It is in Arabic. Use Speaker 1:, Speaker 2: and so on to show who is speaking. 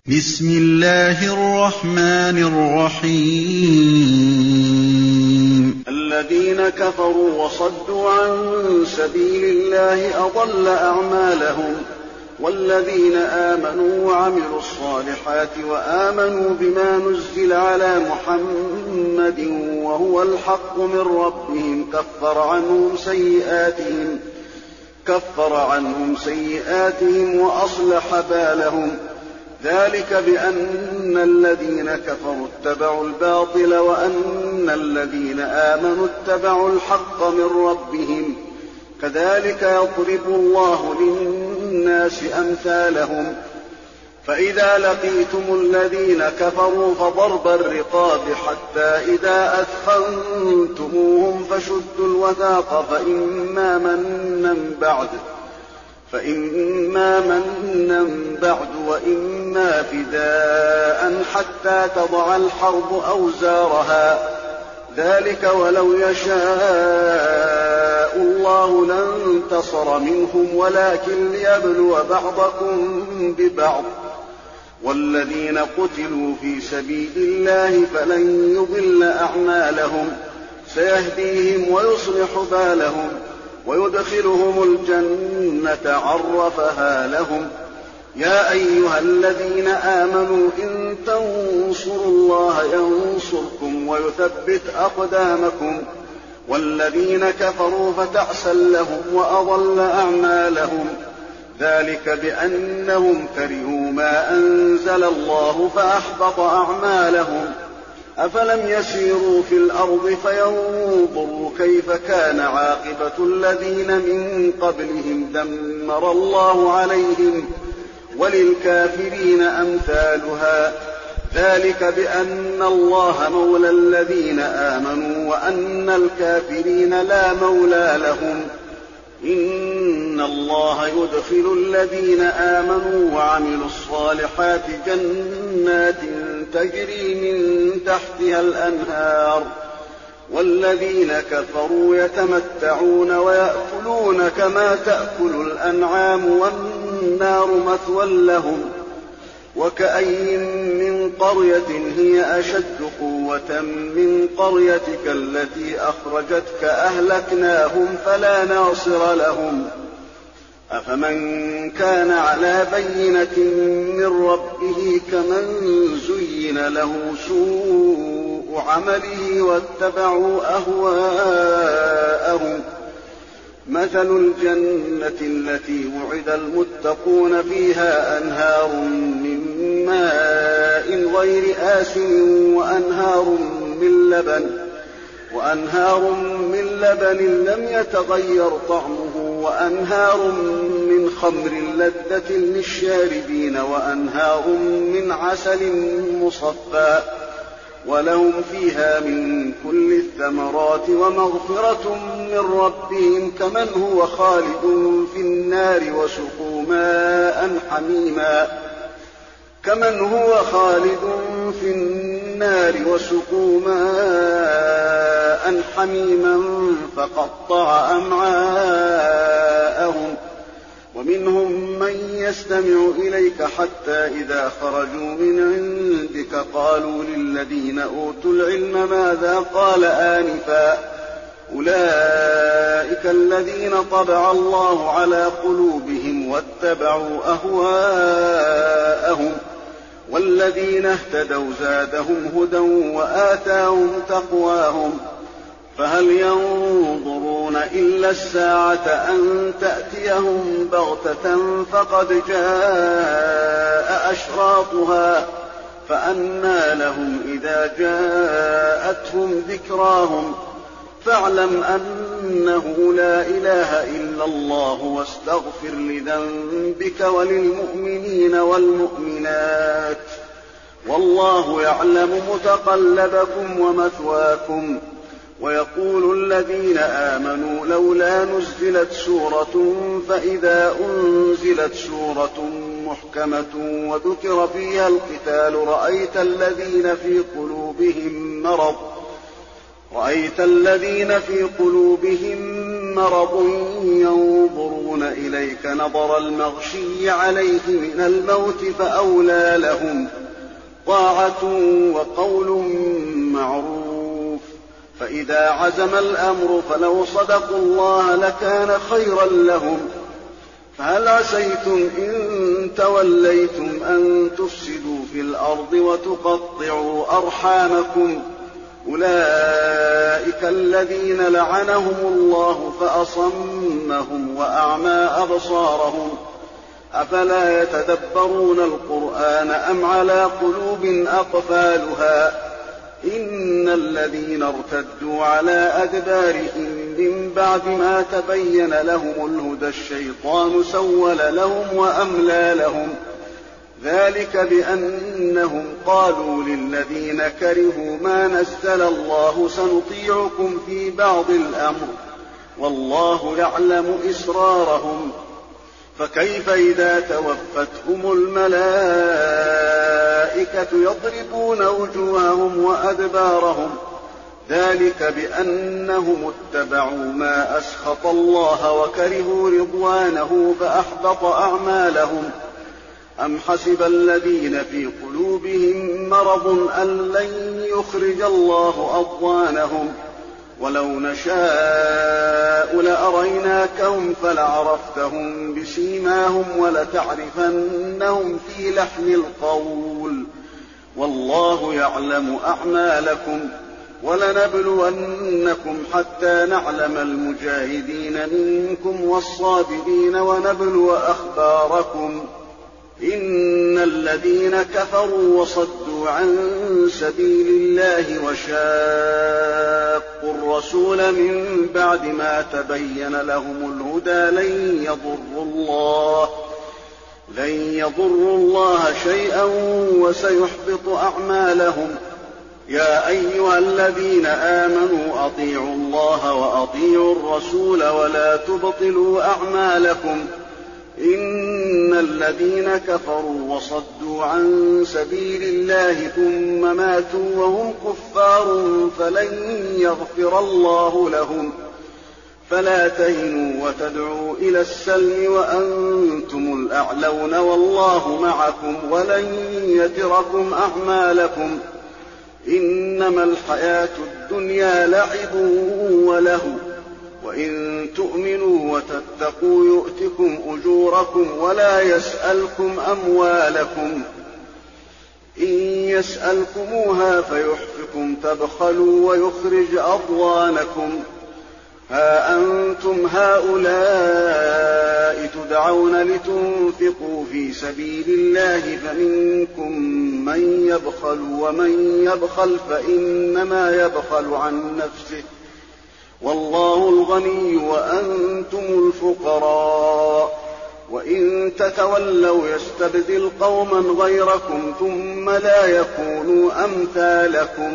Speaker 1: بسم الله الرحمن الرحيم
Speaker 2: الذين كفروا وصدوا عن سبيل الله أضل أعمالهم والذين آمنوا وعملوا الصالحات وآمنوا بما نزل على محمد وهو الحق من ربهم كفر عنهم سيئاتهم وأصلح بالهم ذلك بأن الذين كفروا اتبعوا الباطل وأن الذين آمنوا اتبعوا الحق من ربهم كذلك يضرب الله للناس أمثالهم فإذا لقيتم الذين كفروا فضرب الرقاب حتى إذا أثخنتموهم فشدوا الوثاق فإما منا بعد وإما فداء حتى تضع الحرب أوزارها ذلك ولو يشاء الله لانتصر منهم ولكن ليبلو بعضكم ببعض والذين قتلوا في سبيل الله فلن يضل أعمالهم سيهديهم ويصلح بالهم ويدخلهم الجنة عرفها لهم يا أيها الذين آمنوا إن تنصروا الله ينصركم ويثبت أقدامكم والذين كفروا فتعسا لهم وأضل أعمالهم ذلك بأنهم كرهوا ما أنزل الله فأحبط أعمالهم أفلم يسيروا في الأرض فينظروا كيف كان عاقبة الذين من قبلهم دمر الله عليهم وللكافرين أمثالها ذلك بأن الله مولى الذين آمنوا وأن الكافرين لا مولى لهم إن الله يدخل الذين آمنوا وعملوا الصالحات جنات تجري من تحتها الأنهار والذين كفروا يتمتعون ويأكلون كما تأكل الأنعام والنار مثوى لهم وكأين من قرية هي أشد قوة من قريتك التي أخرجتك أهلكناهم فلا ناصر لهم أفمن كان على بينة من ربه كمن زين له سوء عمله واتبعوا أهواءهم مثل الجنة التي وعد المتقون فيها أنهار من ماء غير آسن وأنهار من لبن لم يتغير طعمه وأنهار من خمر لذة للشاربين وأنهار من عسل مصفى ولهم فيها من كل الثمرات ومغفرة من ربهم كمن هو خالد في النار وسقوا ماء حميما فقطع أمعاءهم ومنهم من يستمع إليك حتى إذا خرجوا من عندك قالوا للذين أوتوا العلم ماذا قال آنفا أولئك الذين طبع الله على قلوبهم واتبعوا أهواءهم والذين اهتدوا زادهم هدى وآتاهم تقواهم فهل ينظرون إلا الساعة أن تأتيهم بغتة فقد جاء أشراطها فأنى لهم إذا جاءتهم ذكراهم فاعلم أنه لا إله إلا الله واستغفر لذنبك وللمؤمنين والمؤمنات والله يعلم متقلبكم ومثواكم ويقول الذين آمنوا لولا نزلت سورة فإذا أنزلت سورة محكمة وذكر فيها القتال رأيت الذين في قلوبهم مرض ينظرون إليك نظر المغشي عليه من الموت فأولى لهم طاعة وقول معروف. فإذا عزم الأمر فلو صدقوا الله لكان خيرا لهم. فهل عسيتم إن توليتم أن تفسدوا في الأرض وتقطعوا أرحامكم؟ أولئك الذين لعنهم الله فأصمهم وأعمى أبصارهم. أفلا يتدبرون القرآن أم على قلوب أقفالها؟ إن الذين ارتدوا على أدبارهم من بعد ما تبين لهم الهدى الشيطان سول لهم وأملى لهم. ذلك بأنهم قالوا للذين كرهوا ما نزل الله سنطيعكم في بعض الأمر والله يعلم إسرارهم. فكيف إذا توفتهم الملائكة يضربون وجوههم وأدبارهم؟ ذلك بأنهم اتبعوا ما أسخط الله وكرهوا رضوانه فأحبط أعمالهم. أم حسب الذين في قلوبهم مرض أن لن يخرج الله أضغانهم؟ ولو نشاء لأريناكهم فلعرفتهم بسيماهم ولتعرفنهم في لحن القول والله يعلم أعمالكم. ولنبلونكم حتى نعلم المجاهدين منكم والصابرين ونبلو أخباركم. إن الذين كفروا وصدوا عن سبيل الله وشاقوا الرسول من بعد ما تبين لهم الهدى لن يضروا الله شيئا وسيحبط أعمالهم. يا أيها الذين آمنوا أطيعوا الله وأطيعوا الرسول ولا تبطلوا أعمالكم. إن الذين كفروا وصدوا عن سبيل الله ثم ماتوا وهم كفار فلن يغفر الله لهم. فلا تهنوا وتدعوا إلى السلم وأنتم الأعلون والله معكم ولن يتركم أعمالكم. إنما الحياة الدنيا لعب ولهو وإن تؤمنوا وتتقوا يؤتكم أجوركم ولا يسألكم أموالكم. إن يسألكموها فيحفكم تبخلوا ويخرج أضغانكم. ها أنتم هؤلاء تدعون لتنفقوا في سبيل الله فمنكم من يبخل ومن يبخل فإنما يبخل عن نفسه والله الغني وأنتم الفقراء. وإن تتولوا يستبدل قوما غيركم ثم لا يكونوا أمثالكم.